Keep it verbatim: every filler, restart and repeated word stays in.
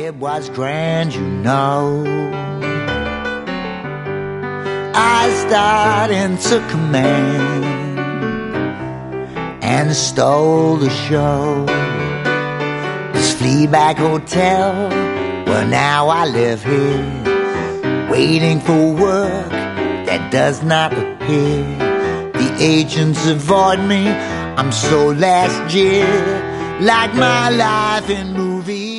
It was grand, you know. I started and took command and stole the show. This Fleabag Hotel, well now I live here, waiting for work that does not appear. The agents avoid me, I'm so last year, like my life in movies.